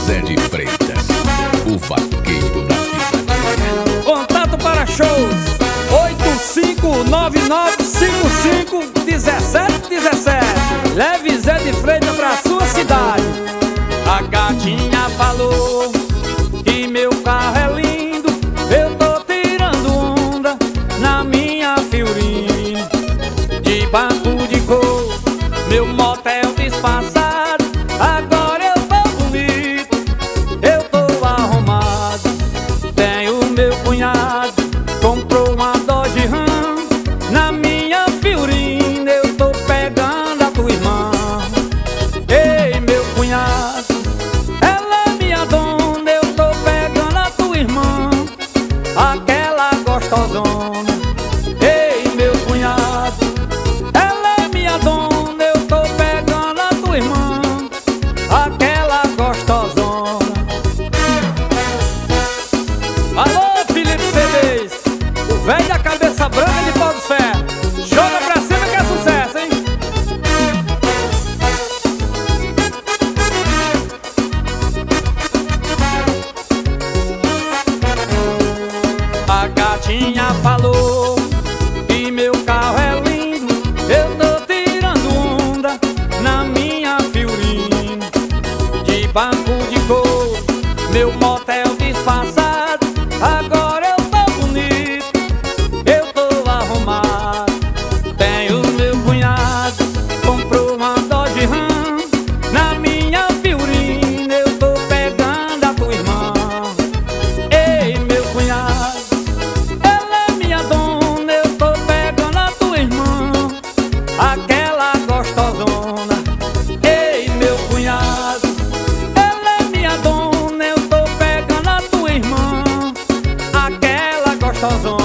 Zé de Freitas, o vaqueiro na pisadinha. Contato para shows 8599551717. Leve Zé de Freitas pra sua cidade. A gatinha falou que meu carro é lindo, eu tô tirando onda na minha Fiorino. De banco de couro, meu motel disfarçado, agora eu tô bonito, eu tô arrumado. Tenho meu cunhado, comprou uma Dodge Ram na minha Fiorino, eu tô pegando a tua irmã. Ei, meu cunhado, ela é minha dona, eu tô pegando a tua irmã, aquela gostosona. Ei, meu cunhado, ela é minha dona, eu tô pegando a tua irmã, aquela gostosona. Alô, Felipe CDs, o velho da cabeça branca de pau dos ferros. Joga pra cima que é sucesso, hein? A gatinha falou que meu carro é lindo, eu tô tirando onda na minha Fiorino. De banco de couro, meu motel disfarçado, agora eu tô bonito, eu tô arrumado. Tenho meu cunhado, comprou uma Dodge Ram na minha Fiorino, eu tô pegando a tua irmã. Ei, meu cunhado, ela é minha dona, eu tô pegando a tua irmã, aquela gostosona. Ei, meu cunhado, ela é minha dona, eu tô pegando a tua irmã, aquela gostosona.